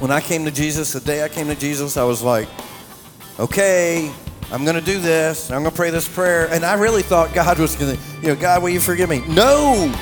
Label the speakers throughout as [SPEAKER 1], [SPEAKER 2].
[SPEAKER 1] When I came to Jesus, the day I came to Jesus, I was like, okay, I'm going to do this. I'm going to pray this prayer. And I really thought God was going to, God, will you forgive me? No.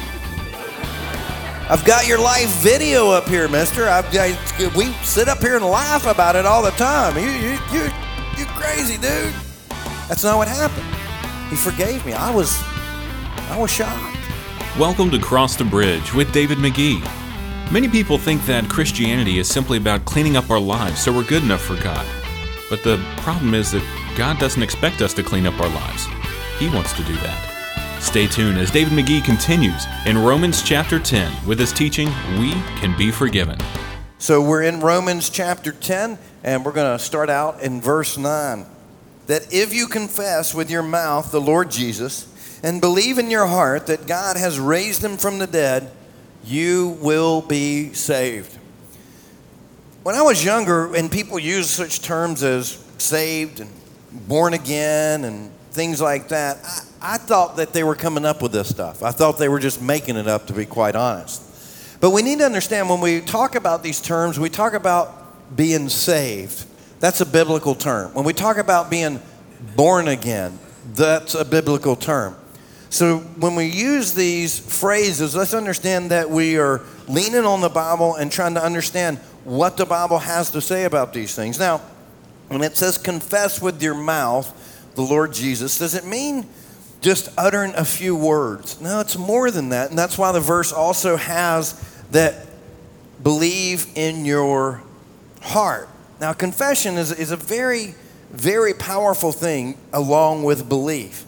[SPEAKER 1] I've got your live video up here, mister. We sit up here and laugh about it all the time. You crazy, dude. That's not what happened. He forgave me. I was shocked.
[SPEAKER 2] Welcome to Cross the Bridge with David McGee. Many people think that Christianity is simply about cleaning up our lives so we're good enough for God. But the problem is that God doesn't expect us to clean up our lives. He wants to do that. Stay tuned as David McGee continues in Romans chapter 10 with his teaching, We Can Be Forgiven.
[SPEAKER 1] So we're in Romans chapter 10, and we're going to start out in verse 9. That if you confess with your mouth the Lord Jesus and believe in your heart that God has raised him from the dead, you will be saved. When I was younger, and people used such terms as saved and born again and things like that, I thought that they were coming up with this stuff. I thought they were just making it up, to be quite honest. But we need to understand when we talk about these terms, we talk about being saved. That's a biblical term. When we talk about being born again, that's a biblical term. So when we use these phrases, let's understand that we are leaning on the Bible and trying to understand what the Bible has to say about these things. Now, when it says confess with your mouth the Lord Jesus, does it mean just uttering a few words? No, it's more than that. And that's why the verse also has that believe in your heart. Now, confession is a very, very powerful thing along with belief.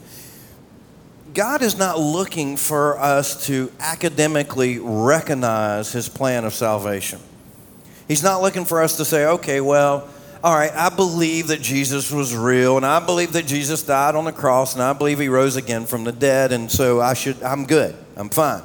[SPEAKER 1] God is not looking for us to academically recognize his plan of salvation. He's not looking for us to say, okay, well, all right, I believe that Jesus was real, and I believe that Jesus died on the cross, and I believe he rose again from the dead, and so I'm good. I'm fine.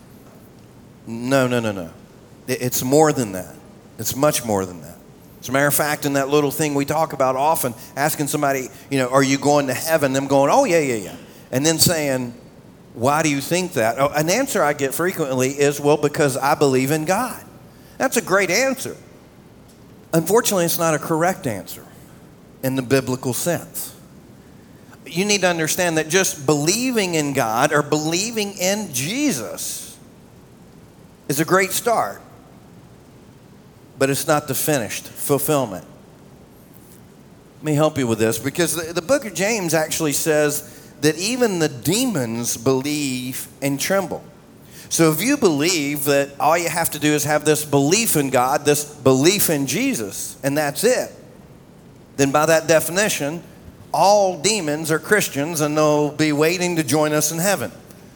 [SPEAKER 1] No. It's more than that. It's much more than that. As a matter of fact, in that little thing we talk about often, asking somebody, are you going to heaven? Them going, oh, yeah. And then saying, why do you think that? Oh, an answer I get frequently is, well, because I believe in God. That's a great answer. Unfortunately, it's not a correct answer in the biblical sense. You need to understand that just believing in God or believing in Jesus is a great start, but it's not the finished fulfillment. Let me help you with this, because the book of James actually says that even the demons believe and tremble. So if you believe that all you have to do is have this belief in God, this belief in Jesus, and that's it, then by that definition, all demons are Christians and they'll be waiting to join us in heaven.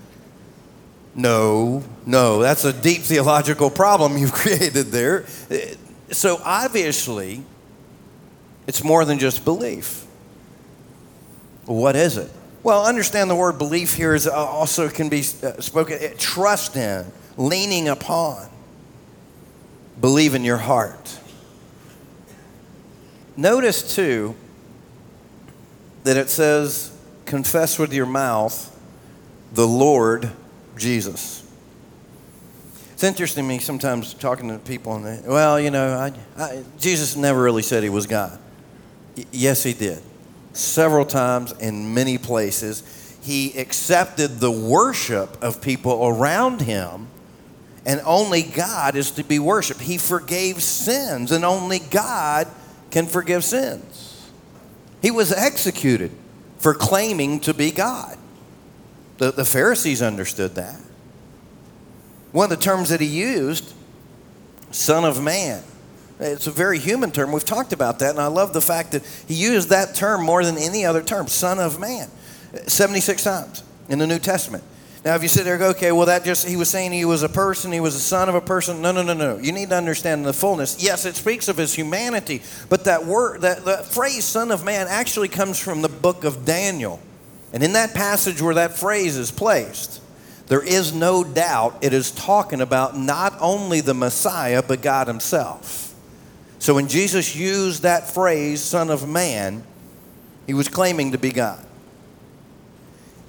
[SPEAKER 1] No, that's a deep theological problem you've created there. So obviously, it's more than just belief. What is it? Well, understand the word belief here is also can be spoken, trust in, leaning upon. Believe in your heart. Notice, too, that it says, confess with your mouth the Lord Jesus. It's interesting to me sometimes talking to people, and Jesus never really said he was God. Yes, he did. Several times in many places, he accepted the worship of people around him, and only God is to be worshiped. He forgave sins, and only God can forgive sins. He was executed for claiming to be God. The Pharisees understood that. One of the terms that he used, Son of Man. It's a very human term. We've talked about that, and I love the fact that he used that term more than any other term, Son of Man, 76 times in the New Testament. Now, if you sit there and go, okay, well, he was saying he was a person, he was a son of a person. No. You need to understand the fullness. Yes, it speaks of his humanity, but that word, that phrase, Son of Man, actually comes from the book of Daniel. And in that passage where that phrase is placed, there is no doubt it is talking about not only the Messiah, but God himself. So when Jesus used that phrase, Son of Man, he was claiming to be God.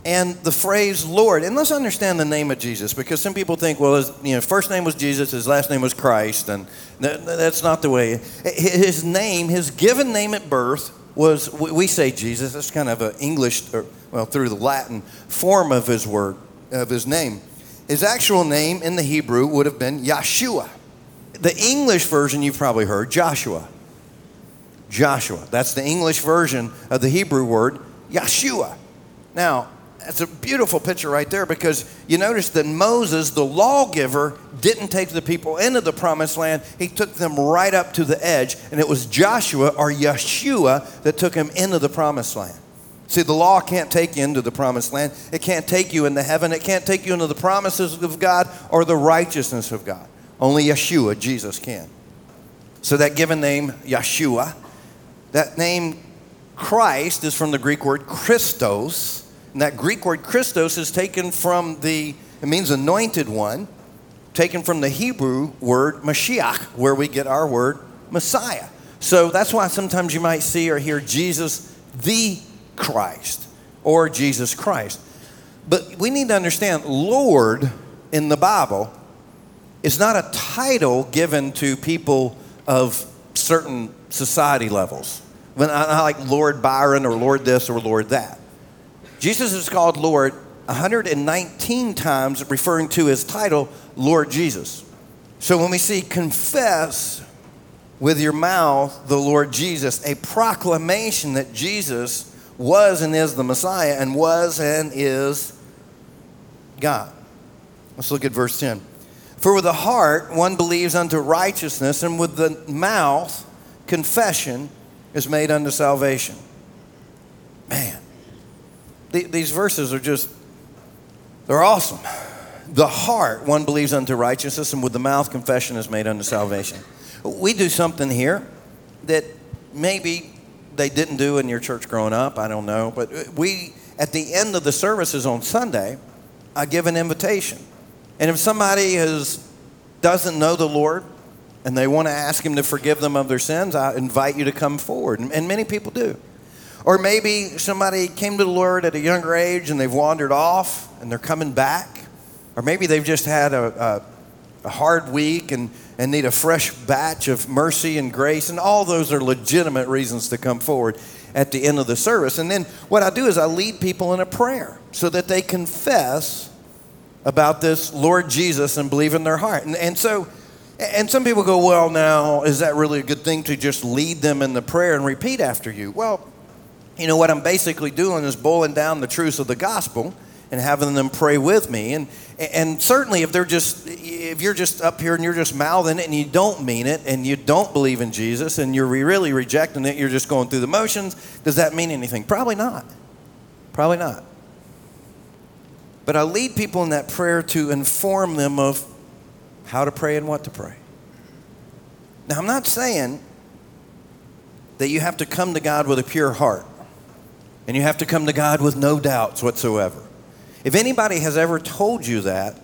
[SPEAKER 1] And the phrase Lord, and let's understand the name of Jesus, because some people think, well, his first name was Jesus, his last name was Christ, and that's not the way. His name, his given name at birth was, we say Jesus, that's kind of an English, through the Latin form of his word, of his name. His actual name in the Hebrew would have been Yeshua. The English version you've probably heard, Joshua. Joshua, that's the English version of the Hebrew word, Yeshua. Now, that's a beautiful picture right there, because you notice that Moses, the lawgiver, didn't take the people into the promised land. He took them right up to the edge, and it was Joshua or Yeshua that took him into the promised land. See, the law can't take you into the promised land. It can't take you into heaven. It can't take you into the promises of God or the righteousness of God. Only Yeshua, Jesus, can. So that given name, Yeshua, that name Christ is from the Greek word Christos. And that Greek word Christos is taken from it means anointed one, taken from the Hebrew word Mashiach, where we get our word Messiah. So that's why sometimes you might see or hear Jesus the Christ or Jesus Christ. But we need to understand, Lord in the Bible is not a title given to people of certain society levels. Not like Lord Byron or Lord this or Lord that. Jesus is called Lord 119 times, referring to his title, Lord Jesus. So when we see confess with your mouth the Lord Jesus, a proclamation that Jesus was and is the Messiah and was and is God. Let's look at verse 10. For with the heart one believes unto righteousness, and with the mouth confession is made unto salvation. Man. These verses are they're awesome. The heart, one believes unto righteousness, and with the mouth, confession is made unto salvation. We do something here that maybe they didn't do in your church growing up. I don't know. But we, at the end of the services on Sunday, I give an invitation. And if somebody doesn't know the Lord and they want to ask him to forgive them of their sins, I invite you to come forward. And many people do. Or maybe somebody came to the Lord at a younger age and they've wandered off and they're coming back. Or maybe they've just had a hard week and need a fresh batch of mercy and grace. And all those are legitimate reasons to come forward at the end of the service. And then what I do is I lead people in a prayer so that they confess about this Lord Jesus and believe in their heart. And some people go, well, now, is that really a good thing to just lead them in the prayer and repeat after you? Well, you know, what I'm basically doing is boiling down the truths of the gospel and having them pray with me. And certainly if you're just up here and you're just mouthing it and you don't mean it and you don't believe in Jesus and you're really rejecting it, you're just going through the motions, does that mean anything? Probably not. Probably not. But I lead people in that prayer to inform them of how to pray and what to pray. Now, I'm not saying that you have to come to God with a pure heart. And you have to come to God with no doubts whatsoever. If anybody has ever told you that,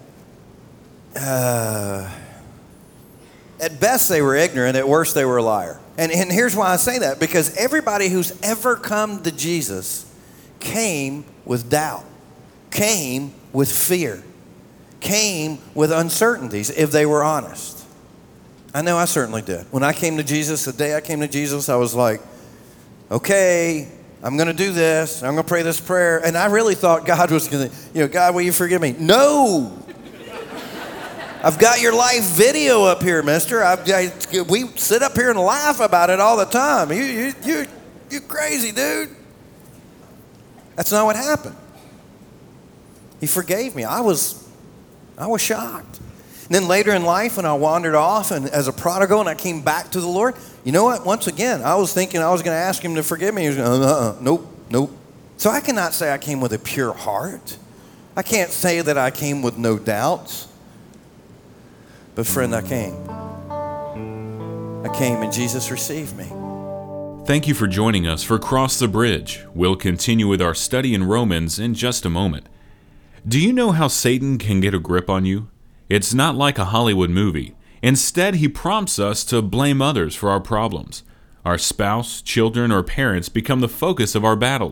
[SPEAKER 1] at best they were ignorant, at worst they were a liar. And here's why I say that, because everybody who's ever come to Jesus came with doubt, came with fear, came with uncertainties, if they were honest. I know I certainly did. When I came to Jesus, the day I came to Jesus, I was like, okay, I'm going to do this. I'm going to pray this prayer. And I really thought God was going to, God, will you forgive me? No. I've got your live video up here, mister. We sit up here and laugh about it all the time. You're crazy, dude. That's not what happened. He forgave me. I was shocked. And then later in life, when I wandered off and as a prodigal and I came back to the Lord, you know what? Once again, I was thinking I was going to ask him to forgive me. He was going, nope. So I cannot say I came with a pure heart. I can't say that I came with no doubts. But friend, I came. I came and Jesus received me.
[SPEAKER 2] Thank you for joining us for Cross the Bridge. We'll continue with our study in Romans in just a moment. Do you know how Satan can get a grip on you? It's not like a Hollywood movie. Instead, he prompts us to blame others for our problems. Our spouse, children, or parents become the focus of our battles.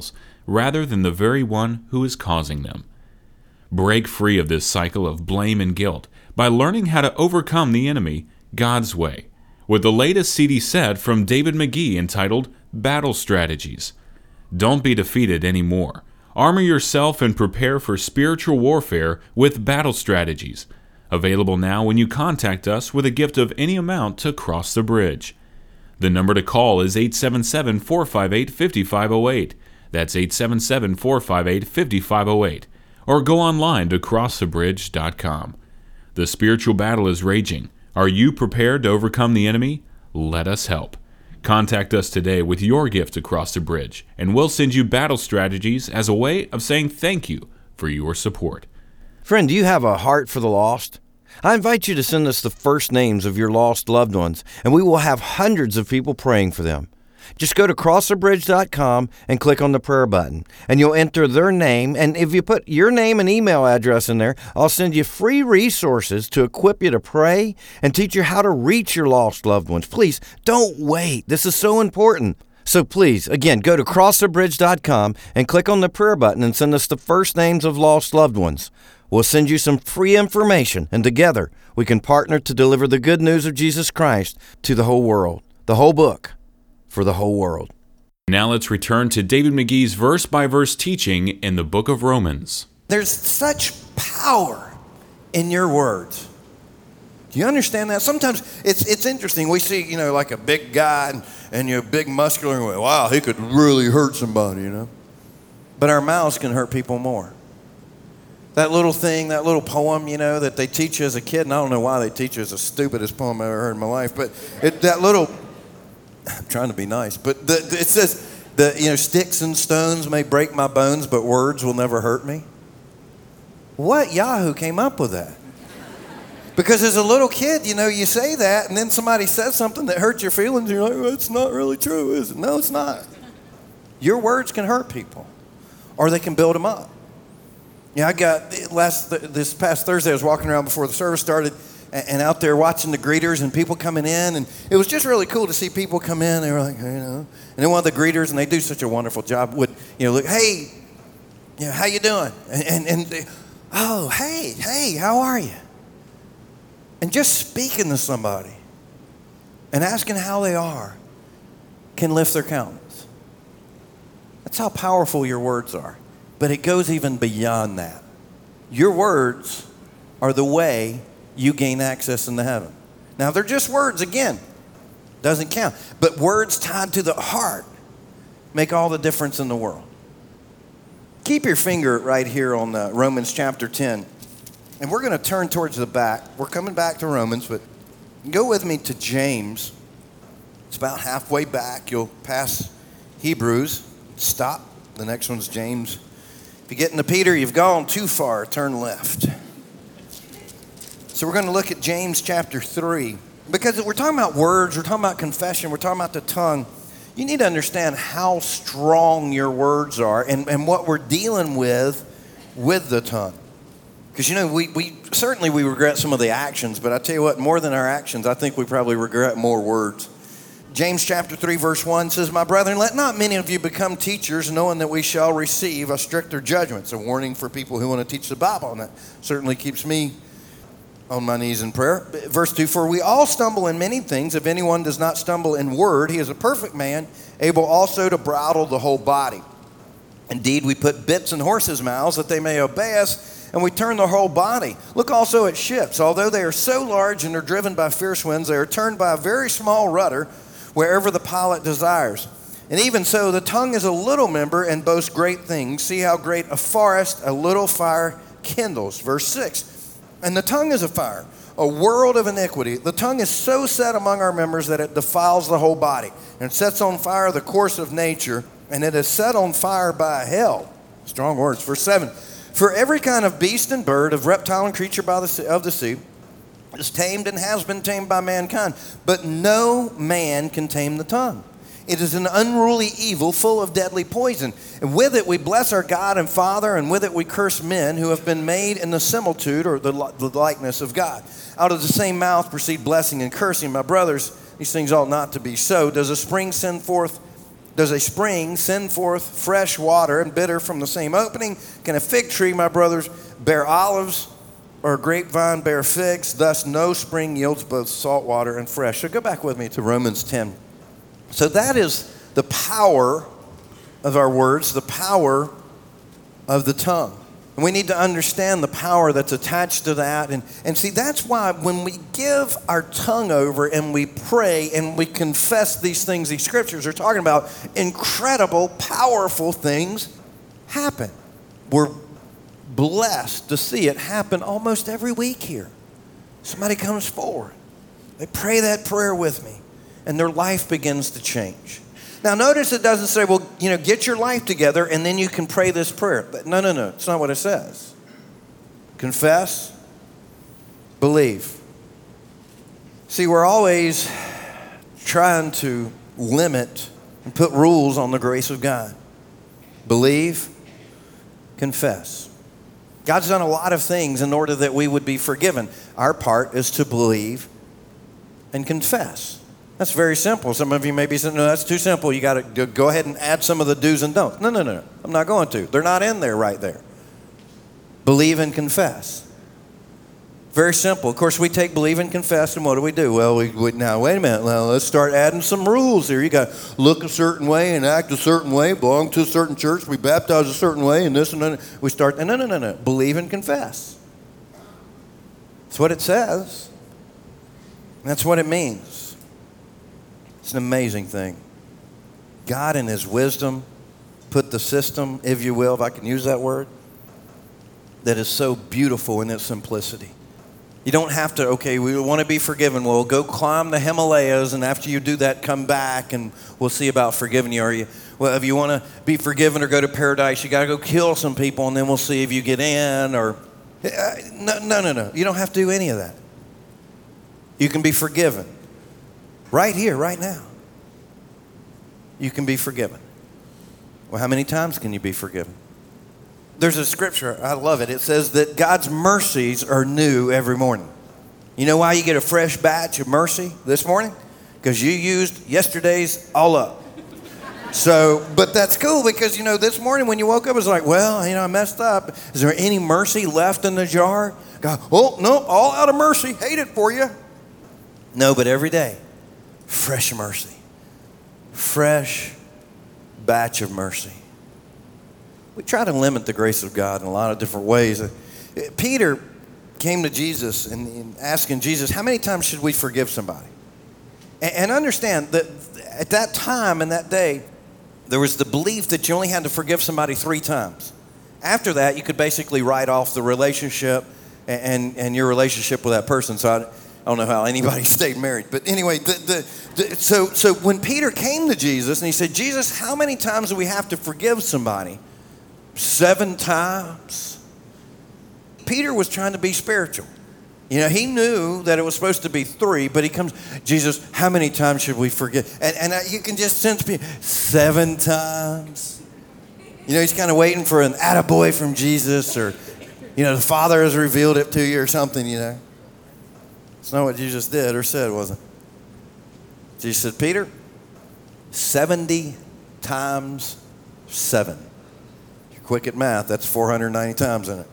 [SPEAKER 2] rather than the very one who is causing them. Break free of this cycle of blame and guilt by learning how to overcome the enemy God's way with the latest CD set from David McGee entitled Battle Strategies. Don't be defeated anymore. Armor yourself and prepare for spiritual warfare with Battle Strategies. Available now when you contact us with a gift of any amount to Cross the Bridge. The number to call is 877-458-5508. That's 877-458-5508. Or go online to crossthebridge.com. The spiritual battle is raging. Are you prepared to overcome the enemy? Let us help. Contact us today with your gift to Cross the Bridge, and we'll send you Battle Strategies as a way of saying thank you for your support.
[SPEAKER 3] Friend, do you have a heart for the lost? I invite you to send us the first names of your lost loved ones, and we will have hundreds of people praying for them. Just go to crossthebridge.com and click on the prayer button, and you'll enter their name, and if you put your name and email address in there, I'll send you free resources to equip you to pray and teach you how to reach your lost loved ones. Please, don't wait. This is so important. So please, again, go to crossthebridge.com and click on the prayer button and send us the first names of lost loved ones. We'll send you some free information, and together we can partner to deliver the good news of Jesus Christ to the whole world, the whole book, for the whole world.
[SPEAKER 2] Now let's return to David McGee's verse-by-verse teaching in the book of Romans.
[SPEAKER 1] There's such power in your words. Do you understand that? Sometimes it's interesting. We see, like a big guy and you're big muscular and wow, he could really hurt somebody, But our mouths can hurt people more. That little thing, that little poem, that they teach you as a kid, and I don't know why they teach you, it's the stupidest poem I've ever heard in my life, but I'm trying to be nice, but it says, sticks and stones may break my bones, but words will never hurt me. What Yahoo came up with that? Because as a little kid, you say that, and then somebody says something that hurts your feelings, and you're like, well, it's not really true, is it? No, it's not. Your words can hurt people, or they can build them up. I got, this past Thursday, I was walking around before the service started, and out there watching the greeters and people coming in, and it was just really cool to see people come in. They were like, and then one of the greeters, and they do such a wonderful job, would, look, hey, how you doing? And they, oh, hey, how are you? And just speaking to somebody and asking how they are can lift their countenance. That's how powerful your words are. But it goes even beyond that. Your words are the way you gain access into heaven. Now, they're just words, again. Doesn't count. But words tied to the heart make all the difference in the world. Keep your finger right here on Romans chapter 10. And we're going to turn towards the back. We're coming back to Romans, but go with me to James. It's about halfway back. You'll pass Hebrews. Stop. The next one's James. If you get into Peter, you've gone too far. Turn left. So we're going to look at James chapter 3. Because we're talking about words, we're talking about confession, we're talking about the tongue. You need to understand how strong your words are and what we're dealing with the tongue. Because, we certainly regret some of the actions, but I tell you what, more than our actions, I think we probably regret more words. James chapter 3 verse 1 says, my brethren, let not many of you become teachers, knowing that we shall receive a stricter judgment. It's a warning for people who want to teach the Bible, and that certainly keeps me on my knees in prayer. Verse 2, for we all stumble in many things. If anyone does not stumble in word, he is a perfect man, able also to bridle the whole body. Indeed, we put bits in horses' mouths that they may obey us, and we turn the whole body. Look also at ships. Although they are so large and are driven by fierce winds, they are turned by a very small rudder wherever the pilot desires. And even so, the tongue is a little member and boasts great things. See how great a forest a little fire kindles. Verse 6, and the tongue is a fire, a world of iniquity. The tongue is so set among our members that it defiles the whole body and sets on fire the course of nature, and it is set on fire by hell. Strong words. Verse 7, for every kind of beast and bird, of reptile and creature of the sea, is tamed and has been tamed by mankind. But no man can tame the tongue. It is an unruly evil full of deadly poison. And with it we bless our God and Father, and with it we curse men who have been made in the similitude or the likeness of God. Out of the same mouth proceed blessing and cursing. My brothers, these things ought not to be so. Does a spring send forth Does a spring send forth fresh water and bitter from the same opening? Can a fig tree, my brothers, bear olives, or a grapevine bear figs? Thus no spring yields both salt water and fresh. So go back with me to Romans 10. So that is the power of our words, the power of the tongue. And we need to understand the power that's attached to that. And see, that's why when we give our tongue over and we pray and we confess these things, these scriptures are talking about, incredible, powerful things happen. We're blessed to see it happen almost every week here. Somebody comes forward. They pray that prayer with me, and their life begins to change. Now, notice it doesn't say, well, get your life together and then you can pray this prayer. No. It's not what it says. Confess, believe. See, we're always trying to limit and put rules on the grace of God. Believe, confess. God's done a lot of things in order that we would be forgiven. Our part is to believe and confess. That's very simple. Some of you may be saying, no, that's too simple. You got to go ahead and add some of the do's and don'ts. No. I'm not going to. They're not in there right there. Believe and confess. Very simple. Of course, we take believe and confess, and what do? Well, now, wait a minute. Now, let's start adding some rules here. You got to look a certain way and act a certain way, belong to a certain church, we baptize a certain way, and this and that. We start, no. Believe and confess. That's what it says. That's what it means. It's an amazing thing. God in his wisdom put the system, if you will, if I can use that word, that is so beautiful in its simplicity. You don't have to, okay, we want to be forgiven. Well, go climb the Himalayas, and after you do that, come back, and we'll see about forgiving you. Well, if you want to be forgiven or go to paradise, you got to go kill some people, and then we'll see if you get in. Or no. You don't have to do any of that. You can be forgiven. Right here, right now. You can be forgiven. Well, how many times can you be forgiven? There's a scripture, I love it. It says that God's mercies are new every morning. You know why you get a fresh batch of mercy this morning? Because you used yesterday's all up. So, but that's cool because, this morning when you woke up, it's like, well, I messed up. Is there any mercy left in the jar? God, oh, no, all out of mercy. Hate it for you. No, but every day. Fresh mercy. Fresh batch of mercy. We try to limit the grace of God in a lot of different ways. Peter came to Jesus and asking Jesus, how many times should we forgive somebody? And understand that at that time and that day, there was the belief that you only had to forgive somebody 3 times. After that, you could basically write off the relationship and your relationship with that person. So I don't know how anybody stayed married. But anyway, so when Peter came to Jesus and he said, Jesus, how many times do we have to forgive somebody? 7 times? Peter was trying to be spiritual. He knew that it was supposed to be 3, but he comes, Jesus, how many times should we forgive? And you can just sense Peter, 7 times? He's kind of waiting for an attaboy from Jesus, or, the Father has revealed it to you or something, It's not what Jesus did or said, was it? Jesus said, Peter, 70 times 7. If you're quick at math, that's 490 times in it.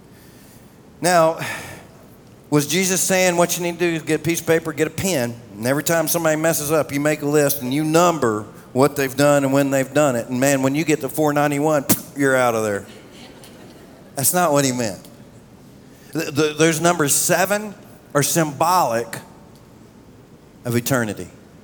[SPEAKER 1] Now, was Jesus saying what you need to do is get a piece of paper, get a pen, and every time somebody messes up, you make a list and you number what they've done and when they've done it. And man, when you get to 491, you're out of there. That's not what he meant. Those numbers 7 are symbolic of eternity.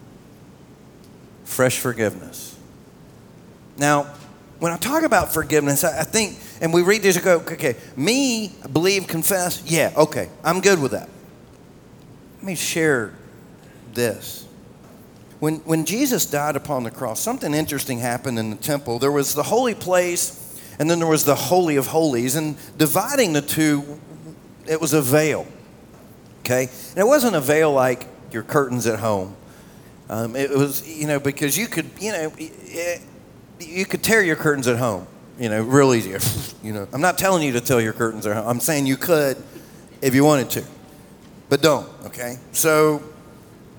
[SPEAKER 1] Fresh forgiveness. Now, when I talk about forgiveness, I think, and we read this and go, okay, me, believe, confess, yeah, okay, I'm good with that. Let me share this. When Jesus died upon the cross, something interesting happened in the temple. There was the holy place, and then there was the Holy of Holies, and dividing the two, it was a veil, okay? And it wasn't a veil like your curtains at home. It was, because you could, you could tear your curtains at home, real easy. I'm not telling you to tear your curtains at home. I'm saying you could if you wanted to, but don't, okay? So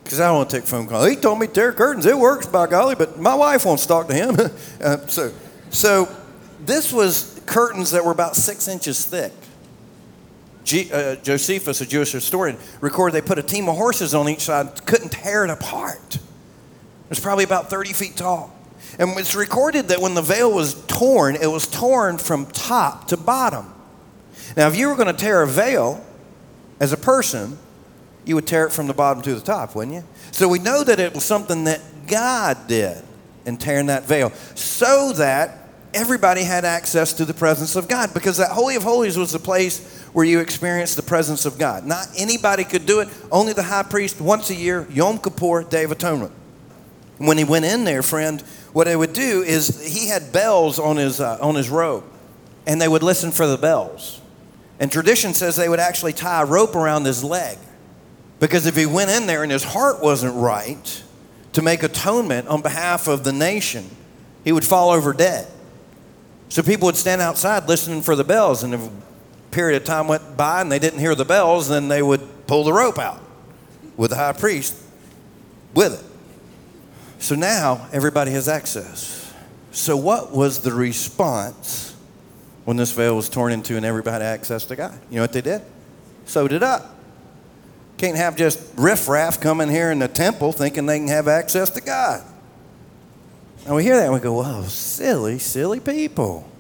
[SPEAKER 1] Because I don't want to take a phone call. He told me to tear curtains. It works, by golly, but my wife wants to talk to him. So this was curtains that were about 6 inches thick. Josephus, a Jewish historian, recorded they put a team of horses on each side, couldn't tear it apart. It was probably about 30 feet tall. And it's recorded that when the veil was torn, it was torn from top to bottom. Now, if you were going to tear a veil as a person, you would tear it from the bottom to the top, wouldn't you? So we know that it was something that God did in tearing that veil so that everybody had access to the presence of God, because that Holy of Holies was the place where you experienced the presence of God. Not anybody could do it. Only the high priest once a year, Yom Kippur, Day of Atonement. When he went in there, friend, what they would do is he had bells on his robe, and they would listen for the bells. And tradition says they would actually tie a rope around his leg, because if he went in there and his heart wasn't right to make atonement on behalf of the nation, he would fall over dead. So people would stand outside listening for the bells, and if a period of time went by and they didn't hear the bells, then they would pull the rope out with the high priest with it. So now everybody has access. So what was the response when this veil was torn into and everybody had access to God? You know what they did? Sewed it up. Can't have just riffraff come in here in the temple thinking they can have access to God. And we hear that and we go, whoa, silly, silly people.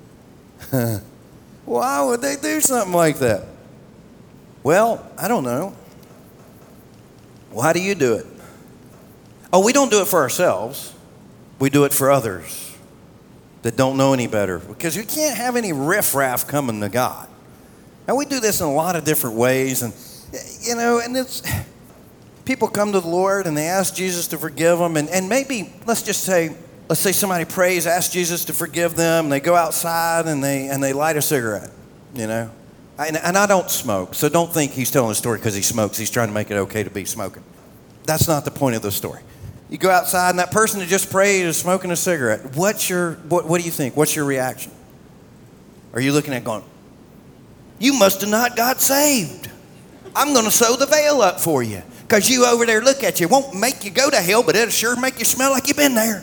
[SPEAKER 1] Why would they do something like that? Well, I don't know. Why do you do it? Oh, we don't do it for ourselves. We do it for others that don't know any better, because you can't have any riffraff coming to God. And we do this in a lot of different ways, and it's people come to the Lord and they ask Jesus to forgive them, and maybe let's say somebody prays, ask Jesus to forgive them, and they go outside and they light a cigarette, And I don't smoke, so don't think he's telling a story because he smokes. He's trying to make it okay to be smoking. That's not the point of the story. You go outside and that person that just prayed is smoking a cigarette. What do you think? What's your reaction? Are you looking at going, you must have not got saved. I'm going to sew the veil up for you, because you over there, look at you. It won't make you go to hell, but it'll sure make you smell like you've been there.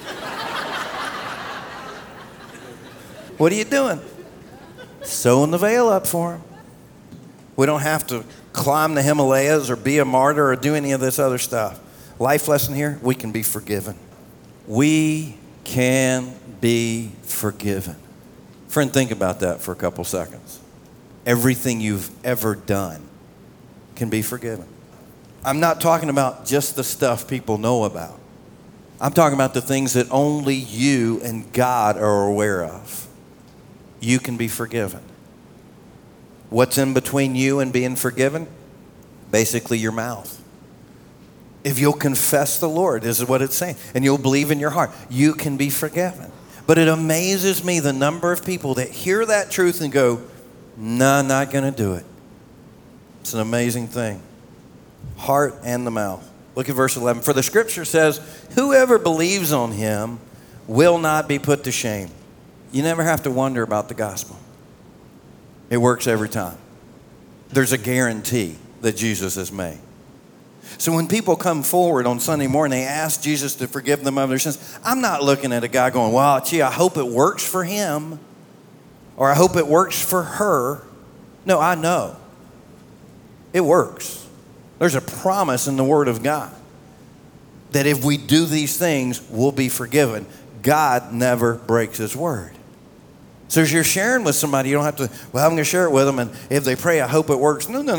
[SPEAKER 1] What are you doing? Sewing the veil up for him. We don't have to climb the Himalayas or be a martyr or do any of this other stuff. Life lesson here, we can be forgiven. We can be forgiven. Friend, think about that for a couple seconds. Everything you've ever done can be forgiven. I'm not talking about just the stuff people know about. I'm talking about the things that only you and God are aware of. You can be forgiven. What's in between you and being forgiven? Basically your mouth. If you'll confess the Lord, this is what it's saying, and you'll believe in your heart, you can be forgiven. But it amazes me the number of people that hear that truth and go, no, not going to do it. It's an amazing thing. Heart and the mouth. Look at verse 11. For the scripture says, whoever believes on him will not be put to shame. You never have to wonder about the gospel. It works every time. There's a guarantee that Jesus has made. So when people come forward on Sunday morning, they ask Jesus to forgive them of their sins. I'm not looking at a guy going, well, gee, I hope it works for him, or I hope it works for her. No, I know. It works. There's a promise in the Word of God that if we do these things, we'll be forgiven. God never breaks His word. So as you're sharing with somebody, you don't have to, well, I'm going to share it with them, and if they pray, I hope it works. No.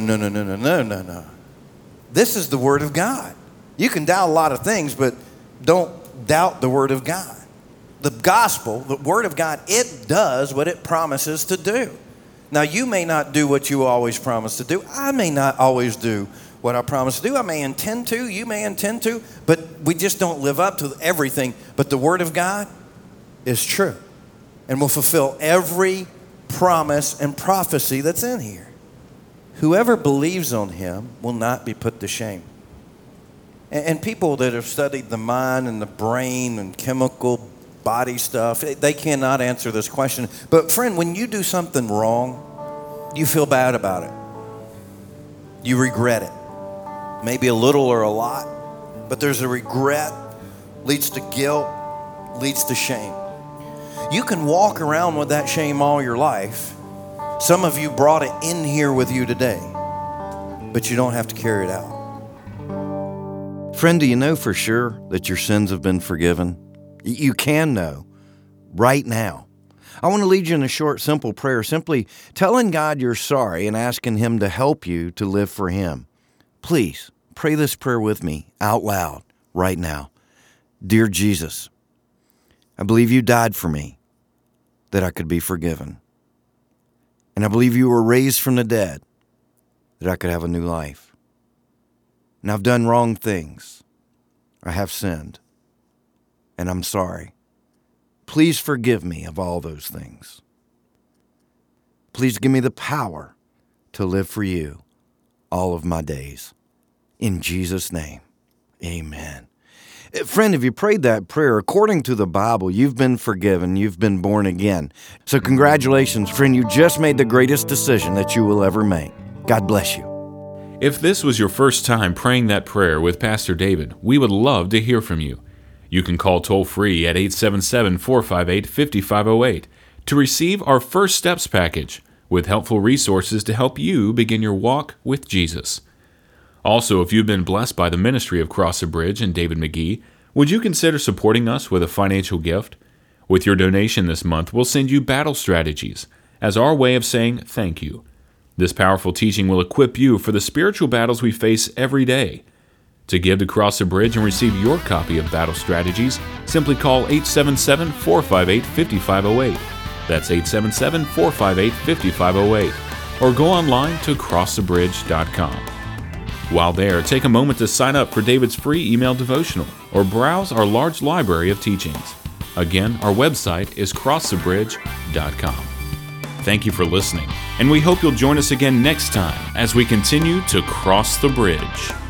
[SPEAKER 1] This is the Word of God. You can doubt a lot of things, but don't doubt the Word of God. The gospel, the Word of God, it does what it promises to do. Now, you may not do what you always promise to do. I may not always do what I promise to do. I may intend to. You may intend to. But we just don't live up to everything. But the Word of God is true and will fulfill every promise and prophecy that's in here. Whoever believes on Him will not be put to shame. And people that have studied the mind and the brain and chemical body stuff, they cannot answer this question. But friend, when you do something wrong, you feel bad about it. You regret it. maybe a little or a lot, but there's a regret, leads to guilt, leads to shame. You can walk around with that shame all your life. Some of you brought it in here with you today, but you don't have to carry it out.
[SPEAKER 3] Friend, do you know for sure that your sins have been forgiven? You can know right now. I want to lead you in a short, simple prayer, simply telling God you're sorry and asking Him to help you to live for Him. Please pray this prayer with me out loud right now. Dear Jesus, I believe you died for me that I could be forgiven. And I believe you were raised from the dead that I could have a new life. And I've done wrong things. I have sinned. And I'm sorry. Please forgive me of all those things. Please give me the power to live for you all of my days. In Jesus' name, amen. Friend, if you prayed that prayer, according to the Bible, you've been forgiven, you've been born again. So congratulations, friend, you just made the greatest decision that you will ever make. God bless you.
[SPEAKER 2] If this was your first time praying that prayer with Pastor David, we would love to hear from you. You can call toll-free at 877-458-5508 to receive our First Steps package with helpful resources to help you begin your walk with Jesus. Also, if you've been blessed by the ministry of Cross the Bridge and David McGee, would you consider supporting us with a financial gift? With your donation this month, we'll send you battle strategies as our way of saying thank you. This powerful teaching will equip you for the spiritual battles we face every day. To give to Cross the Bridge and receive your copy of Battle Strategies, simply call 877-458-5508. That's 877-458-5508. Or go online to crossthebridge.com. While there, take a moment to sign up for David's free email devotional or browse our large library of teachings. Again, our website is crossthebridge.com. Thank you for listening, and we hope you'll join us again next time as we continue to cross the bridge.